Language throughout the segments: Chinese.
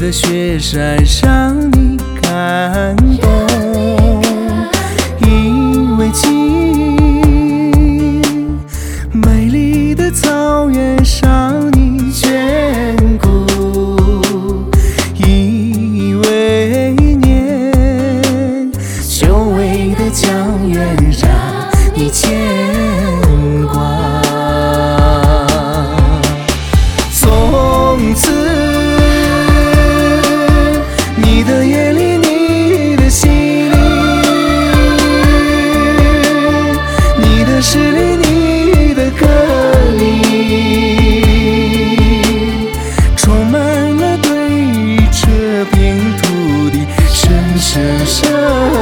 的雪山让你感动，因为记忆，美丽的草原让你眷顾，因为念，久违的江源让你牵挂。从此你的夜里，你的心里，你的诗里，你的歌里，充满了对这片土地深深深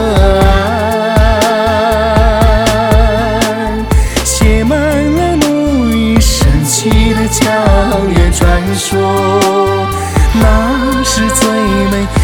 爱，写满了母语神奇的江源传说，那是最美